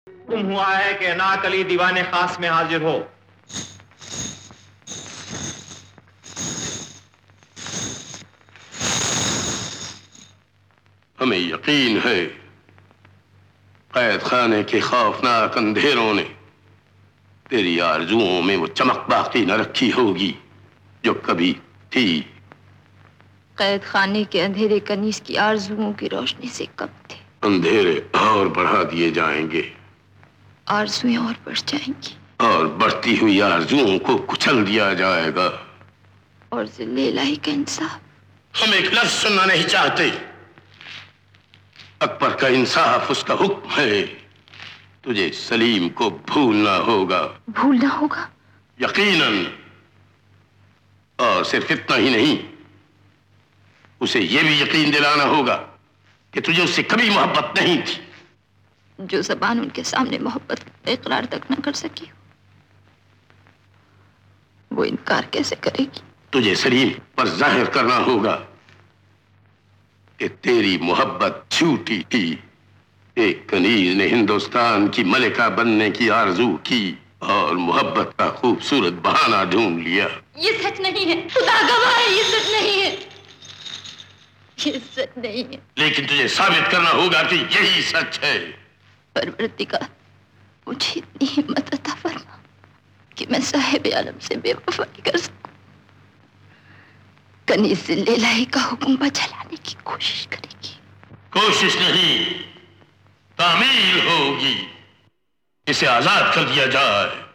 تم ہوا ہے کہ ناک علی دیوان خاص میں حاضر ہو. ہمیں یقین ہے قید خانے کے خوفناک اندھیروں نے تیری آرزوؤں میں وہ چمک باقی نہ رکھی ہوگی جو کبھی تھی. قید خانے کے اندھیرے کنیز کی آرزوؤں کی روشنی سے کم تھے. اندھیرے اور بڑھا دیے جائیں گے، آرزویں اور بڑھ جائیں گی، اور بڑھتی ہوئی آرزوؤں کو کچل دیا جائے گا. اور ذل الہی کا انصاف. ہم ایک لفظ سننا نہیں چاہتے. اکبر کا انصاف اس کا حکم ہے. تجھے سلیم کو بھولنا ہوگا. بھولنا ہوگا؟ یقیناً. اور صرف اتنا ہی نہیں، اسے یہ بھی یقین دلانا ہوگا کہ تجھے اس سے کبھی محبت نہیں تھی. جو زبان ان کے سامنے محبت کا اقرار تک نہ کر سکی وہ انکار کیسے کرے گی؟ تجھے سلیم پر ظاہر کرنا ہوگا کہ تیری محبت جھوٹی تھی. ایک کنیز نے ہندوستان کی ملکہ بننے کی آرزو کی اور محبت کا خوبصورت بہانہ ڈھونڈ لیا. یہ سچ نہیں ہے، خدا گواہ ہے، یہ سچ نہیں ہے، یہ سچ نہیں ہے. لیکن تجھے ثابت کرنا ہوگا کہ یہی سچ ہے. پروردگار مجھے اتنی ہمت عطا فرما کہ میں صاحب عالم سے بے وفائی کر سکوں. کنیز ذل الہی کا حکم بجا لانے کی کوشش کرے گی. کوشش نہیں، تعمیل ہوگی. اسے آزاد کر دیا جائے.